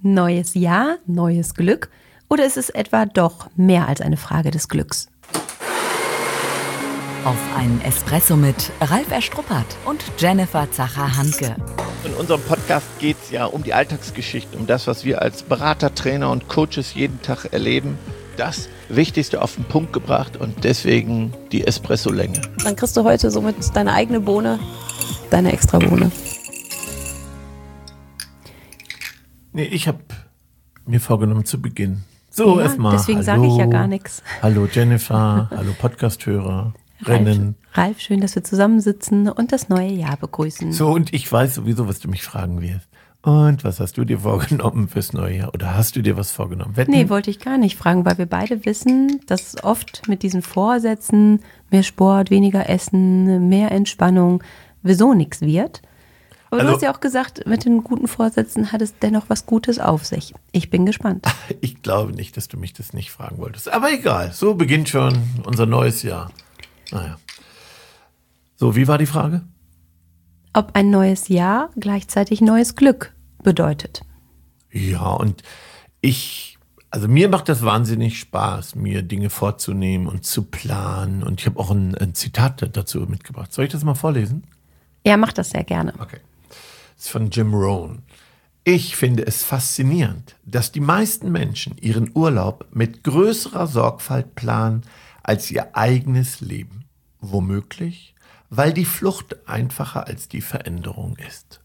Neues Jahr, neues Glück? Oder ist es etwa doch mehr als eine Frage des Glücks? Auf einen Espresso mit Ralf Erstruppert und Jennifer Zacher-Handke. In unserem Podcast geht es ja um die Alltagsgeschichten, um das, was wir als Berater, Trainer und Coaches jeden Tag erleben. Das Wichtigste auf den Punkt gebracht und deswegen die Espresso-Länge. Dann kriegst du heute somit deine eigene Bohne, deine extra Bohne. Nee, ich habe mir vorgenommen zu beginnen. So, ja, erstmal. Deswegen sage ich ja gar nichts. Hallo Jennifer, hallo Podcasthörer. Ralf, schön, dass wir zusammensitzen und das neue Jahr begrüßen. So, und ich weiß sowieso, was du mich fragen wirst. Und was hast du dir vorgenommen fürs neue Jahr? Oder hast du dir was vorgenommen? Wetten? Nee, wollte ich gar nicht fragen, weil wir beide wissen, dass oft mit diesen Vorsätzen, mehr Sport, weniger Essen, mehr Entspannung, sowieso nichts wird. Aber du hast ja auch gesagt, mit den guten Vorsätzen hat es dennoch was Gutes auf sich. Ich bin gespannt. Ich glaube nicht, dass du mich das nicht fragen wolltest. Aber egal, so beginnt schon unser neues Jahr. Naja. So, wie war die Frage? Ob ein neues Jahr gleichzeitig neues Glück bedeutet. Ja, und also mir macht das wahnsinnig Spaß, mir Dinge vorzunehmen und zu planen. Und ich habe auch ein Zitat dazu mitgebracht. Soll ich das mal vorlesen? Ja, mach das sehr gerne. Okay. Das ist von Jim Rohn. Ich finde es faszinierend, dass die meisten Menschen ihren Urlaub mit größerer Sorgfalt planen als ihr eigenes Leben. Womöglich, weil die Flucht einfacher als die Veränderung ist.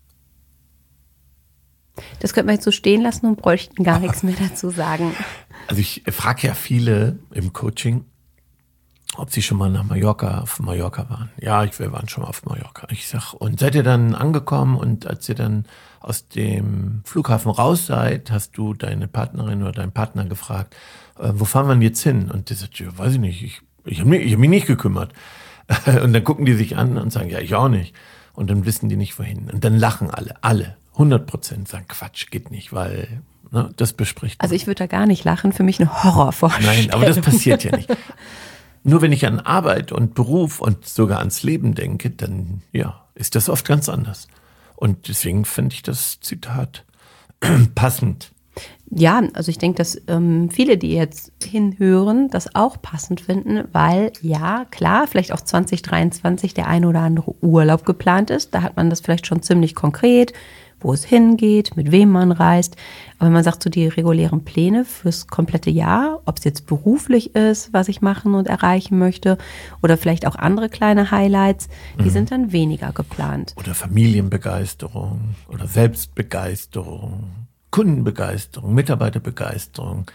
Das könnte man jetzt so stehen lassen und bräuchten gar nichts mehr dazu sagen. Also ich frage ja viele im Coaching, ob sie schon mal auf Mallorca waren. Ja, wir waren schon mal auf Mallorca. Ich sag, und seid ihr dann angekommen und als ihr dann aus dem Flughafen raus seid, hast du deine Partnerin oder deinen Partner gefragt, wo fahren wir denn jetzt hin? Und die sagt, ja, weiß ich nicht, ich hab mich nicht gekümmert. Und dann gucken die sich an und sagen, ja, ich auch nicht. Und dann wissen die nicht, wohin. Und dann lachen alle, 100% sagen, Quatsch, geht nicht, weil das bespricht man. Also ich würde da gar nicht lachen, für mich eine Horrorvorstellung. Nein, aber das passiert ja nicht. Nur wenn ich an Arbeit und Beruf und sogar ans Leben denke, dann ist das oft ganz anders. Und deswegen finde ich das Zitat passend. Ja, also ich denke, dass viele, die jetzt hinhören, das auch passend finden, weil ja, klar, vielleicht auch 2023 der ein oder andere Urlaub geplant ist. Da hat man das vielleicht schon ziemlich konkret, wo es hingeht, mit wem man reist. Aber wenn man sagt, so die regulären Pläne fürs komplette Jahr, ob es jetzt beruflich ist, was ich machen und erreichen möchte, oder vielleicht auch andere kleine Highlights, die sind dann weniger geplant. Oder Familienbegeisterung oder Selbstbegeisterung, Kundenbegeisterung, Mitarbeiterbegeisterung.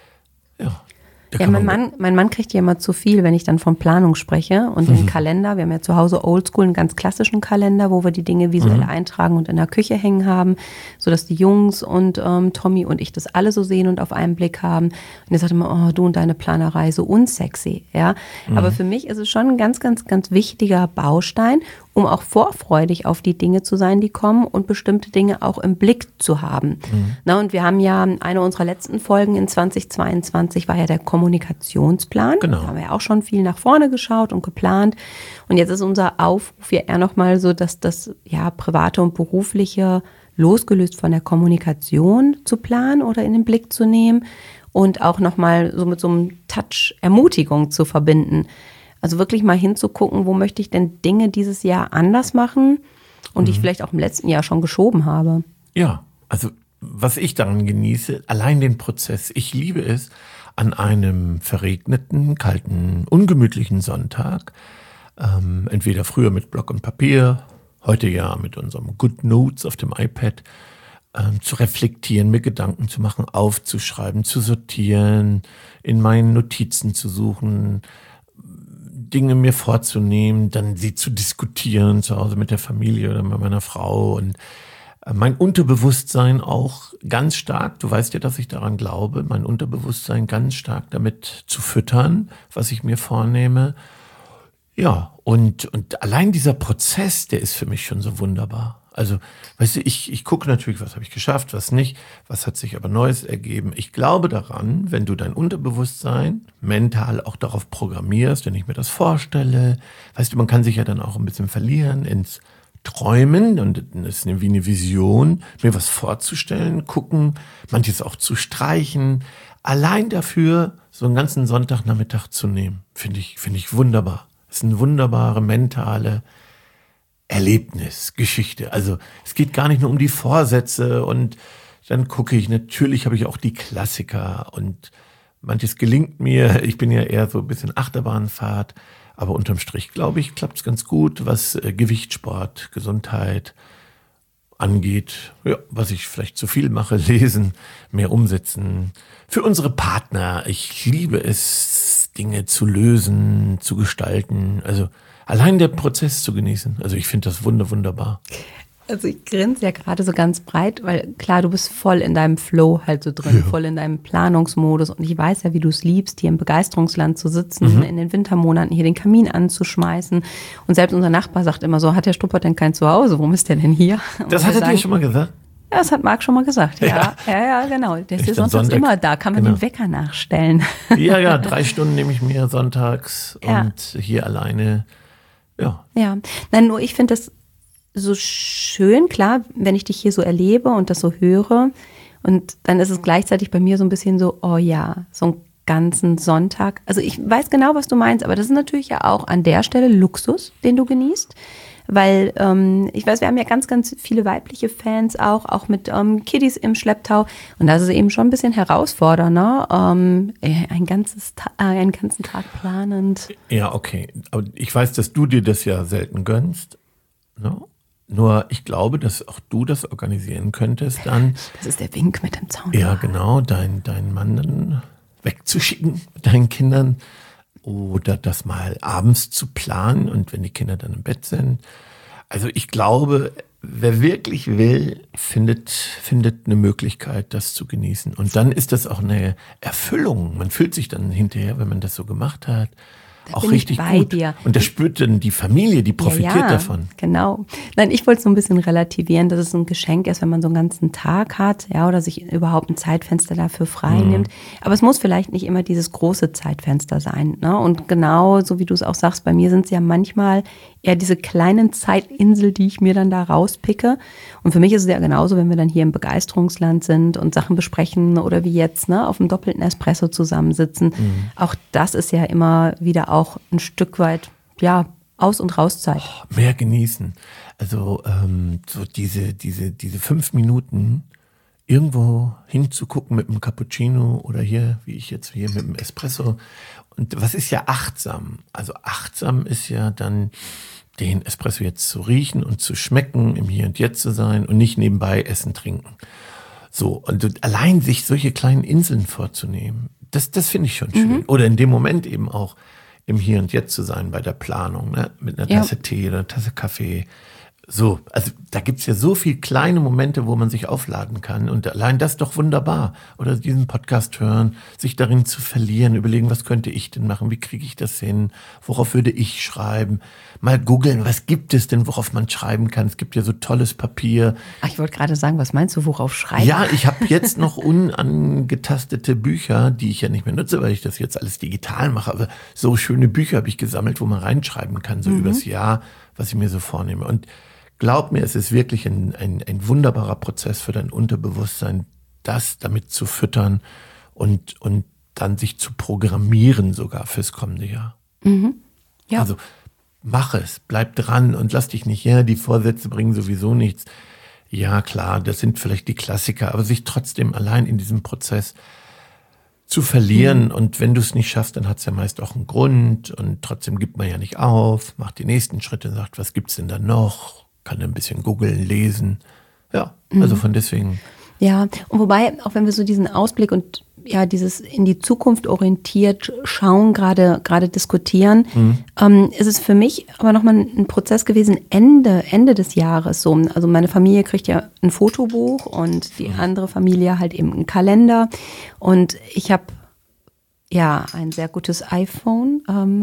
Ja, mein Mann kriegt ja immer zu viel, wenn ich dann von Planung spreche und den Kalender. Wir haben ja zu Hause oldschool einen ganz klassischen Kalender, wo wir die Dinge visuell eintragen und in der Küche hängen haben, sodass die Jungs und Tommy und ich das alle so sehen und auf einen Blick haben. Und er sagt immer, oh, du und deine Planerei, so unsexy. Ja? Aber für mich ist es schon ein ganz, ganz, ganz wichtiger Baustein, um auch vorfreudig auf die Dinge zu sein, die kommen und bestimmte Dinge auch im Blick zu haben. Na, und wir haben ja eine unserer letzten Folgen in 2022 war ja der Kommunikationsplan. Genau. Da haben wir ja auch schon viel nach vorne geschaut und geplant. Und jetzt ist unser Aufruf ja eher nochmal so, dass das private und berufliche losgelöst von der Kommunikation zu planen oder in den Blick zu nehmen und auch nochmal so mit so einem Touch Ermutigung zu verbinden. Also wirklich mal hinzugucken, wo möchte ich denn Dinge dieses Jahr anders machen und die ich vielleicht auch im letzten Jahr schon geschoben habe. Ja, also was ich daran genieße, allein den Prozess. Ich liebe es, an einem verregneten, kalten, ungemütlichen Sonntag, entweder früher mit Block und Papier, heute ja mit unserem Good Notes auf dem iPad, zu reflektieren, mir Gedanken zu machen, aufzuschreiben, zu sortieren, in meinen Notizen zu suchen, Dinge mir vorzunehmen, dann sie zu diskutieren zu Hause mit der Familie oder mit meiner Frau und mein Unterbewusstsein auch ganz stark, du weißt ja, dass ich daran glaube, mein Unterbewusstsein ganz stark damit zu füttern, was ich mir vornehme. Ja, und allein dieser Prozess, der ist für mich schon so wunderbar. Also, weißt du, ich gucke natürlich, was habe ich geschafft, was nicht, was hat sich aber Neues ergeben. Ich glaube daran, wenn du dein Unterbewusstsein mental auch darauf programmierst, wenn ich mir das vorstelle, weißt du, man kann sich ja dann auch ein bisschen verlieren ins träumen, und das ist wie eine Vision, mir was vorzustellen, gucken, manches auch zu streichen, allein dafür so einen ganzen Sonntagnachmittag zu nehmen, finde ich wunderbar. Das ist eine wunderbare mentale Erlebnisgeschichte. Also es geht gar nicht nur um die Vorsätze, und dann gucke ich, natürlich habe ich auch die Klassiker und manches gelingt mir. Ich bin ja eher so ein bisschen Achterbahnfahrt, aber unterm Strich, glaube ich, klappt es ganz gut, was Gewichtssport, Gesundheit angeht. Ja, was ich vielleicht zu viel mache, lesen, mehr umsetzen. Für unsere Partner, ich liebe es, Dinge zu lösen, zu gestalten. Also allein der Prozess zu genießen. Also ich finde das wunderbar. Also ich grinse ja gerade so ganz breit, weil klar, du bist voll in deinem Flow halt so drin, voll in deinem Planungsmodus, und ich weiß ja, wie du es liebst, hier im Begeisterungsland zu sitzen, in den Wintermonaten hier den Kamin anzuschmeißen, und selbst unser Nachbar sagt immer so, hat der Struppert denn kein Zuhause, warum ist der denn hier? Das hat er dir schon mal gesagt? Ja, das hat Marc schon mal gesagt, ja, genau. Der ist ja sonntags immer da, kann man den Wecker nachstellen. Ja, 3 Stunden nehme ich mir sonntags und hier alleine, ja. Ja, nein, nur ich finde das so schön, klar, wenn ich dich hier so erlebe und das so höre, und dann ist es gleichzeitig bei mir so ein bisschen so, oh ja, so einen ganzen Sonntag. Also ich weiß genau, was du meinst, aber das ist natürlich ja auch an der Stelle Luxus, den du genießt, weil ich weiß, wir haben ja ganz, ganz viele weibliche Fans auch mit Kiddies im Schlepptau, und das ist eben schon ein bisschen herausfordernder, einen ganzen Tag planend. Ja, okay, aber ich weiß, dass du dir das ja selten gönnst, no? Nur ich glaube, dass auch du das organisieren könntest dann. Das ist der Wink mit dem Zaun. Ja, genau, deinen Mann dann wegzuschicken mit deinen Kindern oder das mal abends zu planen, und wenn die Kinder dann im Bett sind. Also ich glaube, wer wirklich will, findet eine Möglichkeit, das zu genießen. Und dann ist das auch eine Erfüllung. Man fühlt sich dann hinterher, wenn man das so gemacht hat, da auch richtig gut. Dir. Und das spürt dann die Familie, die profitiert davon. Genau. Nein, ich wollte es so ein bisschen relativieren, dass es ein Geschenk ist, wenn man so einen ganzen Tag hat, ja, oder sich überhaupt ein Zeitfenster dafür frei nimmt. Aber es muss vielleicht nicht immer dieses große Zeitfenster sein, ne? Und genau, so wie du es auch sagst, bei mir sind es ja manchmal eher diese kleinen Zeitinsel, die ich mir dann da rauspicke. Und für mich ist es ja genauso, wenn wir dann hier im Begeisterungsland sind und Sachen besprechen oder wie jetzt, ne, auf dem doppelten Espresso zusammensitzen. Auch das ist ja immer wieder auch ein Stück weit, ja, Aus- und Rauszeit. Mehr genießen. Also so diese 5 Minuten irgendwo hinzugucken mit einem Cappuccino oder hier, wie ich jetzt hier mit dem Espresso. Und was ist ja achtsam? Also achtsam ist ja dann, den Espresso jetzt zu riechen und zu schmecken, im Hier und Jetzt zu sein und nicht nebenbei essen, trinken. So, und allein sich solche kleinen Inseln vorzunehmen, das finde ich schon schön. Oder in dem Moment eben auch im Hier und Jetzt zu sein bei der Planung, ne? Mit einer Tasse Tee oder einer Tasse Kaffee. So, also da gibt's ja so viele kleine Momente, wo man sich aufladen kann, und allein das ist doch wunderbar. Oder diesen Podcast hören, sich darin zu verlieren, überlegen, was könnte ich denn machen, wie kriege ich das hin, worauf würde ich schreiben, mal googeln, was gibt es denn, worauf man schreiben kann. Es gibt ja so tolles Papier. Ach, ich wollte gerade sagen, was meinst du, worauf schreiben? Ja, ich habe jetzt noch unangetastete Bücher, die ich ja nicht mehr nutze, weil ich das jetzt alles digital mache, aber so schöne Bücher habe ich gesammelt, wo man reinschreiben kann, so übers Jahr, was ich mir so vornehme. Und glaub mir, es ist wirklich ein wunderbarer Prozess für dein Unterbewusstsein, das damit zu füttern und dann sich zu programmieren sogar fürs kommende Jahr. Ja. Also mach es, bleib dran und lass dich nicht, die Vorsätze bringen sowieso nichts. Ja klar, das sind vielleicht die Klassiker, aber sich trotzdem allein in diesem Prozess zu verlieren, und wenn du es nicht schaffst, dann hat es ja meist auch einen Grund, und trotzdem gibt man ja nicht auf, macht die nächsten Schritte, sagt, was gibt's denn da noch? Kann ein bisschen googeln, lesen. Ja, also von deswegen. Ja, und wobei, auch wenn wir so diesen Ausblick und ja, dieses in die Zukunft orientiert schauen, gerade diskutieren, ist es für mich aber nochmal ein Prozess gewesen, Ende des Jahres so. Also meine Familie kriegt ja ein Fotobuch und die andere Familie halt eben einen Kalender. Und ich habe ja ein sehr gutes iPhone,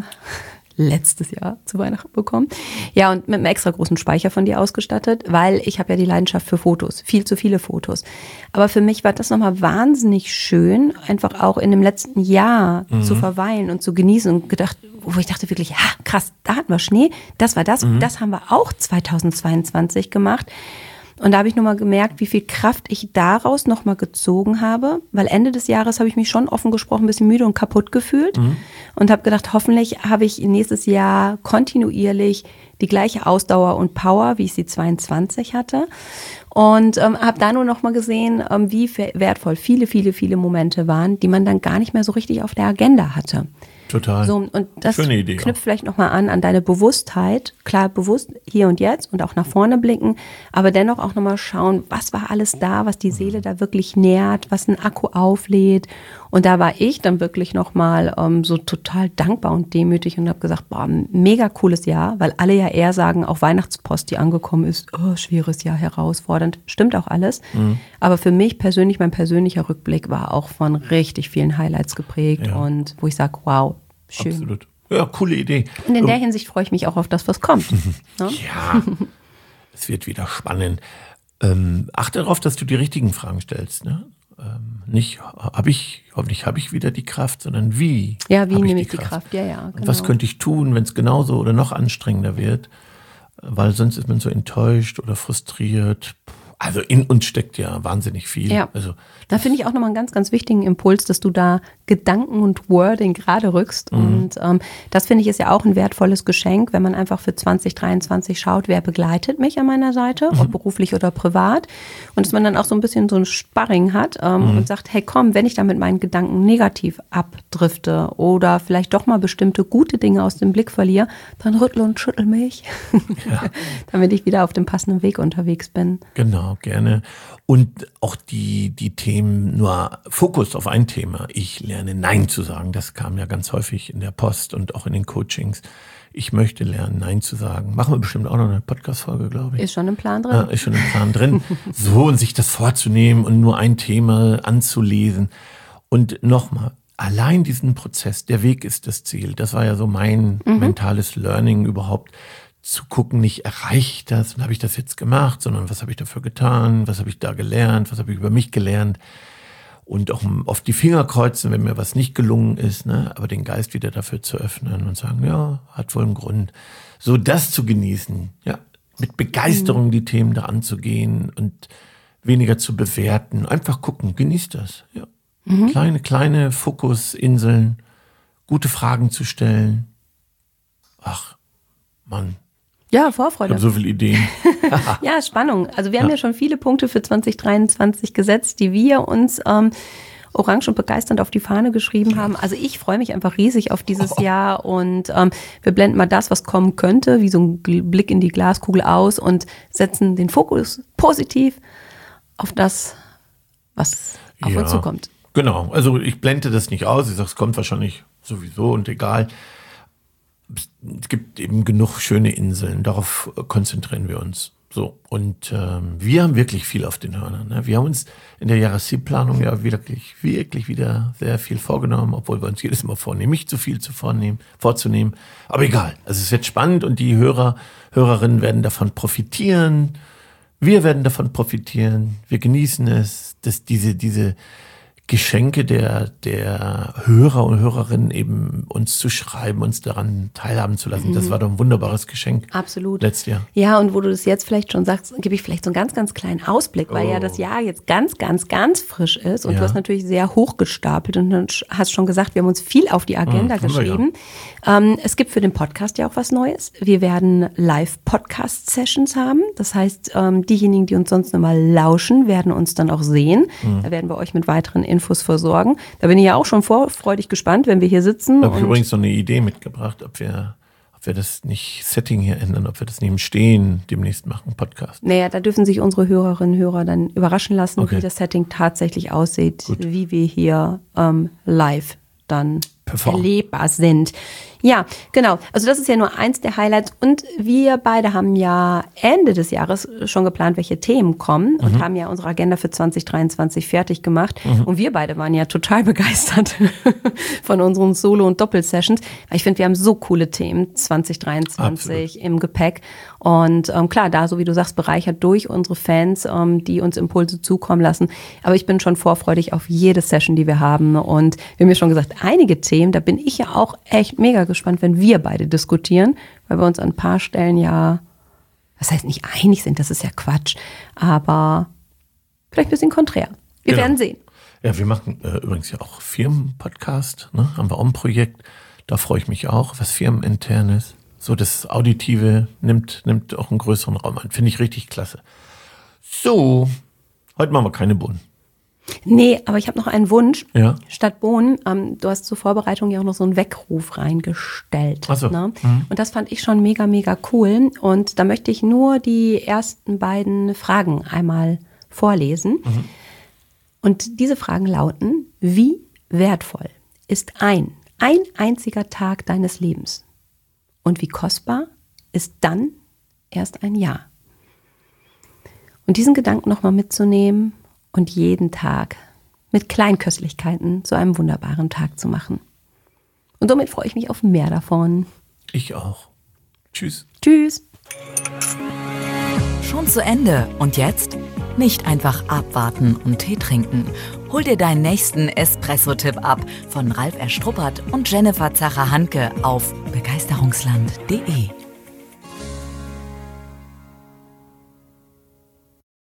letztes Jahr zu Weihnachten bekommen. Ja, und mit einem extra großen Speicher von dir ausgestattet, weil ich habe ja die Leidenschaft für Fotos, viel zu viele Fotos. Aber für mich war das nochmal wahnsinnig schön, einfach auch in dem letzten Jahr zu verweilen und zu genießen und gedacht, wo ich dachte wirklich, ja, krass, da hatten wir Schnee, das war das, das haben wir auch 2022 gemacht. Und da habe ich nochmal gemerkt, wie viel Kraft ich daraus nochmal gezogen habe, weil Ende des Jahres habe ich mich schon offen gesprochen ein bisschen müde und kaputt gefühlt und habe gedacht, hoffentlich habe ich nächstes Jahr kontinuierlich die gleiche Ausdauer und Power, wie ich sie 22 hatte. Und habe da nur noch mal gesehen, wie wertvoll viele Momente waren, die man dann gar nicht mehr so richtig auf der Agenda hatte. Total. So, und das Schöne Idee knüpft auch. vielleicht noch mal an deine Bewusstheit. Klar, bewusst hier und jetzt und auch nach vorne blicken, aber dennoch auch noch mal schauen, was war alles da, was die Seele da wirklich nährt, was ein Akku auflädt. Und da war ich dann wirklich noch mal so total dankbar und demütig und habe gesagt, boah, mega cooles Jahr, weil alle ja eher sagen, auch Weihnachtspost, die angekommen ist, oh, schweres Jahr, herausfordernd. Stimmt auch alles. Aber für mich persönlich, mein persönlicher Rückblick war auch von richtig vielen Highlights geprägt und wo ich sage, wow, schön. Absolut. Ja, coole Idee. Und in der Hinsicht freue ich mich auch auf das, was kommt. Ne? Ja, es wird wieder spannend. Achte darauf, dass du die richtigen Fragen stellst. Ne? Nicht, hoffentlich habe ich wieder die Kraft, sondern wie? Ja, wie nehme ich die Kraft? Ja, Und genau. was könnte ich tun, wenn es genauso oder noch anstrengender wird? Weil sonst ist man so enttäuscht oder frustriert. Also in uns steckt ja wahnsinnig viel. Ja. Also Da finde ich auch nochmal einen ganz, ganz wichtigen Impuls, dass du da Gedanken und Wording gerade rückst. Und das finde ich ist ja auch ein wertvolles Geschenk, wenn man einfach für 2023 schaut, wer begleitet mich an meiner Seite, ob beruflich oder privat. Und dass man dann auch so ein bisschen so ein Sparring hat und sagt, hey komm, wenn ich da mit meinen Gedanken negativ abdrifte oder vielleicht doch mal bestimmte gute Dinge aus dem Blick verliere, dann rüttle und schüttel mich, damit ich wieder auf dem passenden Weg unterwegs bin. genau, gerne. Und auch die Themen, nur Fokus auf ein Thema. Ich lerne Nein zu sagen. Das kam ja ganz häufig in der Post und auch in den Coachings. Ich möchte lernen, Nein zu sagen. Machen wir bestimmt auch noch eine Podcast-Folge, glaube ich. Ist schon im Plan drin. Ja, ist schon im Plan drin. So, und sich das vorzunehmen und nur ein Thema anzulesen. Und nochmal, allein diesen Prozess, der Weg ist das Ziel. Das war ja so mein mentales Learning überhaupt. Zu gucken, nicht erreiche ich das und habe ich das jetzt gemacht, sondern was habe ich dafür getan, was habe ich da gelernt, was habe ich über mich gelernt und auch oft die Finger kreuzen, wenn mir was nicht gelungen ist, ne? Aber den Geist wieder dafür zu öffnen und sagen, ja, hat wohl einen Grund. So das zu genießen, ja, mit Begeisterung die Themen da anzugehen und weniger zu bewerten, einfach gucken, genießt das, ja. Kleine Fokusinseln, gute Fragen zu stellen. Ach, Mann. Ja, Ich Vorfreude. habe so viele Ideen. Ja, Spannung. Also wir haben ja schon viele Punkte für 2023 gesetzt, die wir uns orange und begeisternd auf die Fahne geschrieben haben. Also ich freue mich einfach riesig auf dieses Jahr und wir blenden mal das, was kommen könnte, wie so ein Blick in die Glaskugel aus und setzen den Fokus positiv auf das, was auf uns zukommt. Genau, also ich blende das nicht aus. Ich sage, es kommt wahrscheinlich sowieso und egal. Es gibt eben genug schöne Inseln, darauf konzentrieren wir uns. So, und wir haben wirklich viel auf den Hörnern. Ne? Wir haben uns in der Jahreszielplanung ja wirklich wieder sehr viel vorgenommen, obwohl wir uns jedes Mal vornehmen, nicht zu viel vorzunehmen. Aber egal, also es wird spannend und die Hörerinnen werden davon profitieren. Wir werden davon profitieren. Wir genießen es, dass diese Geschenke der Hörer und Hörerinnen eben uns zu schreiben, uns daran teilhaben zu lassen. Das war doch ein wunderbares Geschenk. Absolut. Letztes Jahr. Ja, und wo du das jetzt vielleicht schon sagst, gebe ich vielleicht so einen ganz, ganz kleinen Ausblick, weil ja das Jahr jetzt ganz, ganz, ganz frisch ist und du hast natürlich sehr hoch gestapelt und hast schon gesagt, wir haben uns viel auf die Agenda geschrieben. Es gibt für den Podcast ja auch was Neues. Wir werden Live-Podcast-Sessions haben. Das heißt, diejenigen, die uns sonst immer lauschen, werden uns dann auch sehen. Da werden wir euch mit weiteren Infos versorgen. Da bin ich ja auch schon vorfreudig gespannt, wenn wir hier sitzen. Ich habe übrigens so eine Idee mitgebracht, ob wir das nicht Setting hier ändern, ob wir das neben Stehen demnächst machen, Podcast. Naja, da dürfen sich unsere Hörerinnen und Hörer dann überraschen lassen, wie das Setting tatsächlich aussieht, wie wir hier live dann erlebbar sind. Ja, genau. Also das ist ja nur eins der Highlights. Und wir beide haben ja Ende des Jahres schon geplant, welche Themen kommen und haben ja unsere Agenda für 2023 fertig gemacht. Und wir beide waren ja total begeistert von unseren Solo- und Doppelsessions. Weil ich finde, wir haben so coole Themen 2023 im Gepäck. Und klar, da, so wie du sagst, bereichert durch unsere Fans, die uns Impulse zukommen lassen. Aber ich bin schon vorfreudig auf jede Session, die wir haben. Und wir haben ja schon gesagt, einige Themen Themen. Da bin ich ja auch echt mega gespannt, wenn wir beide diskutieren, weil wir uns an ein paar Stellen ja, das heißt nicht einig sind, das ist ja Quatsch, aber vielleicht ein bisschen konträr. Wir werden sehen. Ja, wir machen übrigens ja auch Firmenpodcast, ne? Haben wir auch ein Projekt. Da freue ich mich auch, was firmeninternes. So das Auditive nimmt auch einen größeren Raum ein. Finde ich richtig klasse. So, heute machen wir keine Bohnen. Nee, aber ich habe noch einen Wunsch. Ja. Statt Bohnen, du hast zur Vorbereitung ja auch noch so einen Weckruf reingestellt. Ach so. Ne? Und das fand ich schon mega, mega cool. Und da möchte ich nur die ersten beiden Fragen einmal vorlesen. Und diese Fragen lauten: Wie wertvoll ist ein einziger Tag deines Lebens? Und wie kostbar ist dann erst ein Jahr? Und diesen Gedanken nochmal mitzunehmen und jeden Tag mit Kleinköstlichkeiten zu einem wunderbaren Tag zu machen. Und somit freue ich mich auf mehr davon. Ich auch. Tschüss. Tschüss. Schon zu Ende. Und jetzt? Nicht einfach abwarten und Tee trinken. Hol dir deinen nächsten Espresso-Tipp ab von Ralf Erstruppert und Jennifer Zacher-Hanke auf begeisterungsland.de.